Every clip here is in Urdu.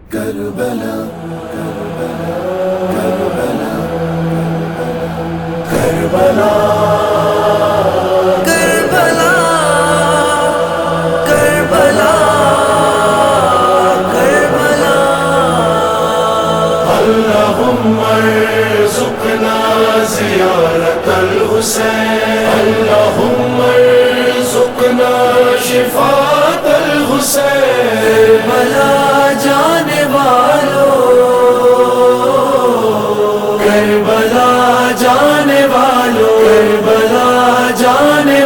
کربلا کربلا کربلا کربلا کربلا کربلا اللہم ارزقنا زیارت الحسین اللہم ارزقنا شفاعت الحسین کربلا جانے والوں کربلا جانے والوں کربلا جانے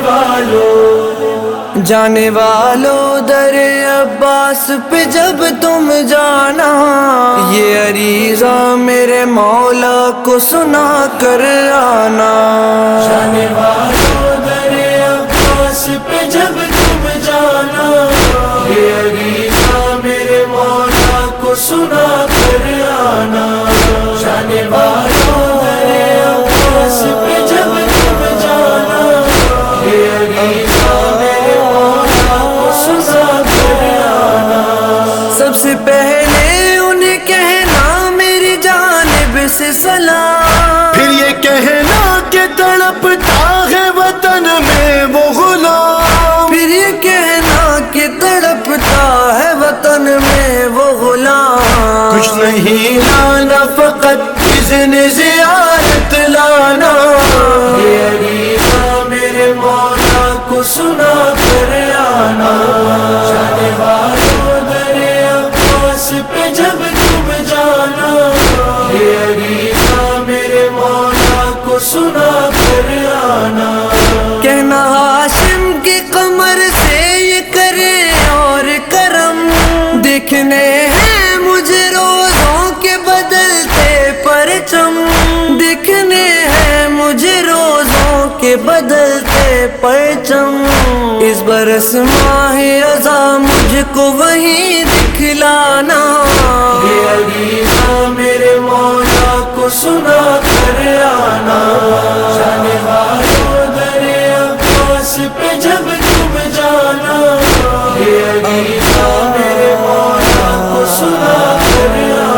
والوں جانے والوں در عباس پہ جب تم جانا یہ عریضہ میرے مولا کو سنا کر آنا جانے والوں در عباس پہ جب تم جانا یہ عریضہ میرے مولا کو سنا کر آنا جانے والوں در عباس پہ جب تم جانا یہ عریضہ میرے مولا کو سنا کر آنا سب سے پہلے انہیں کہنا میری جانب سے سلام پھر یہ کہنا کہ تڑپتا ہے وطن میں وہ غلام پھر یہ کہنا کہ تڑپتا ہے وطن میں وہ غلام کچھ نہیں لانا فقط اذن زیارت لانا یہ عریضہ میرے مولا کو سنا کر آنا جانے والوں در عباس پہ جب تم جانا یہ عریضہ میرے مولا کو سنا کر آنا کہنا ہاشم کی قمر سے یہ کرے اور کرم دیکھنے ہیں مجھے روزوں کے بدلتے پرچم دیکھنے ہیں مجھے روزوں کے بدلتے پرچم اس برس ماہ اذاں مجھ کو وہیں دکھلانا یہ عریضہ میرے مولا کو سنا کر آنا جانے والوں در عباس پہ جب تم جانا یہ عریضہ میرے مولا کو سنا کر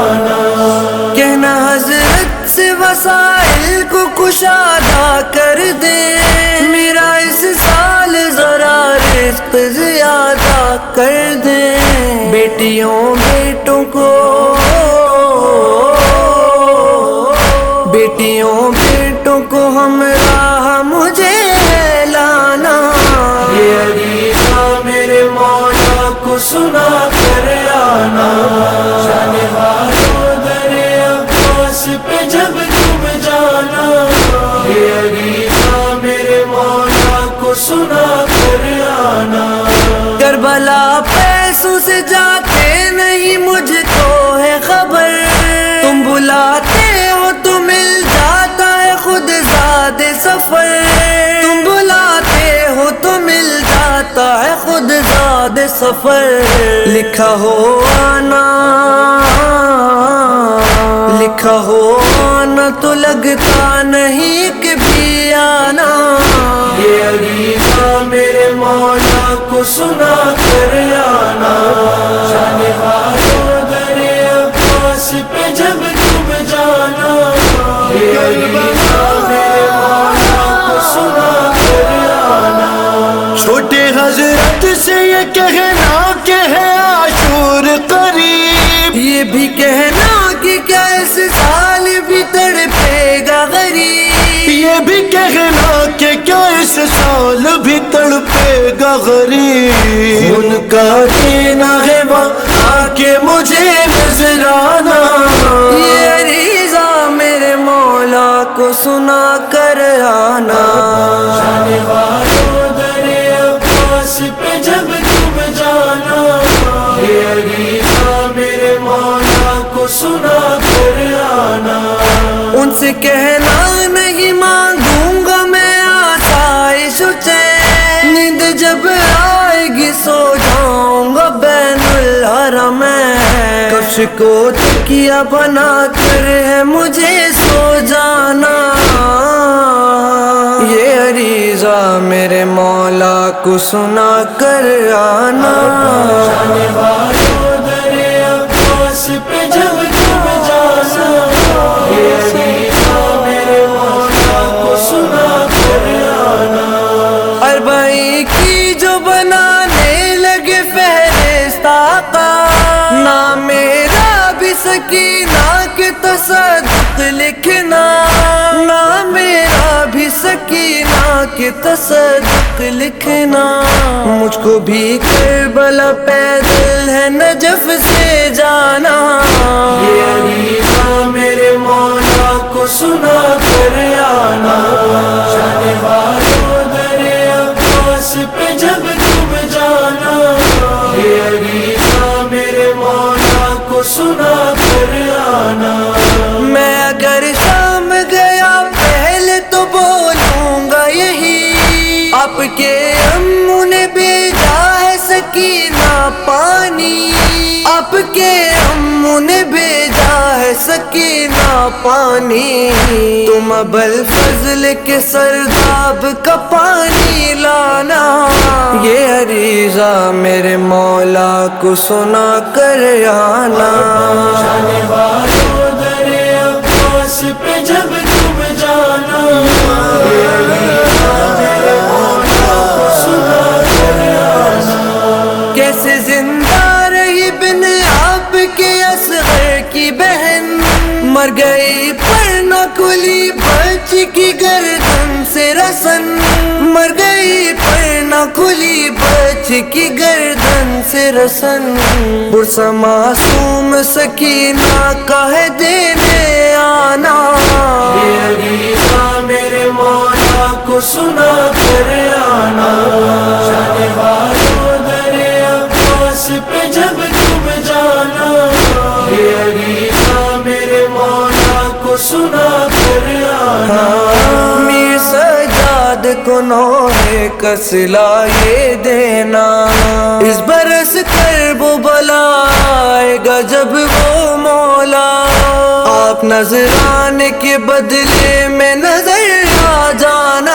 آنا کہنا حضرت سے وسائل کو کشادہ کر دے میرا اس سال ذرا رزق زیادہ کر دے بیٹیوں بیٹوں کو بیٹیوں بیٹوں کو ہمراہ مجھے لانا یہ عریضہ میرے مولا کو سنا کر آنا جانے والوں در عباس پہ جب تم جانا یہ عریضہ میرے مولا کو سنا کر آنا کربلا پیسوں سے جاتے نہیں مجھ کو ہے خبر تم بلاتے ہو تو مل جاتا ہے خود زاد سفر تم بلاتے ہو تو مل جاتا ہے خود زاد سفر لکھا ہو آنا لکھا ہو آنا تو لگتا نہیں کہ بھی آنا یہ عریضہ میرے مولا کو سنا کر آنا جانے والوں در عباس پہ جب تم جانا یہ عریضہ میرے مولا کو سنا کر آنا چھوٹے حضرت سے یہ کہنا کہ ہے عاشور قریب یہ بھی کہنا کہ کیا اس سال بھی تڑپے گا غریب یہ بھی کہنا کہ کیا اس سال بھی تڑپے گا غریب ان کا دینا ہے وہاں آ کے مجھے نظر آنا یہ عریضہ میرے مولا کو سنا کر آنا جانے والوں در عباس پہ جب تم جانا یہ عریضہ میرے مولا کو سنا کر آنا ان سے کہنا نہیں مانگوں گا میں آسائش چین نیند جب آئے گی سو جاؤں گا بین الحرمین کفش کو تکیہ بنا کر ہے مجھے سو جانا یہ عریضہ میرے مولا کو سنا کر آنا جانے والوں در عباس سکینہ کے تصدق لکھنا، نام میرا بھی سکینہ کے تصدق لکھنا، مجھ کو بھی کربلا پیدل ہے نجف سے جانا، یہ عریضہ میرے مولا کو سنا کر آنا، شان والو در عباس پہ جب تم جانا، یہ عریضہ میرے مولا کو سنا کر آنا، میں اگر شام گیا پہلے تو بولوں گا یہی، آپ کے امو نے بھیجا ہے سکینہ پانی، آپ کے امو نے بھیجا ہے سکینہ پانی، تم ابل فضل کے سرداب کا پانی لانا، یہ عریضہ میرے مولا کو سنا کر آنا، جانے والو در عباس پہ جب تم جانا، یہ عریضہ میرے مولا کو سنا کر آنا، کیسے زندہ رہی بن آپ کے اصغر کی بہن، مر گئی پر نہ کھلی بچی کی گردن سے رسن، مر گئی پر نہ کھلی بچی کی گردن سے رسن، برسا معصوم سکینہ کا ہے دینے آنا، یہ عریضہ میرے مولا کو سنا کر آنا، شان والو در عباس پہ جب تم جانا، یہ عریضہ میرے مولا کو سنا کر آنا، میر سجاد کو نوحے کا صلہ یہ دینا، اس برس کرب و بلا آئے گا جب وہ مولا، آپ نذرانے کے بدلے میں نظر آ جانا،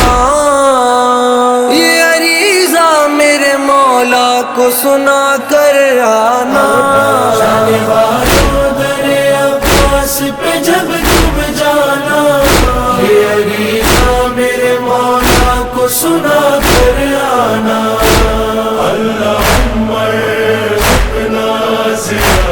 یہ عریضہ میرے مولا کو سنا کر آنا، جانے والو در عباس پہ جب تم جانا، یہ عریضہ میرے مولا کو سنا کر آنا، اللہم ارزقنا زیادہ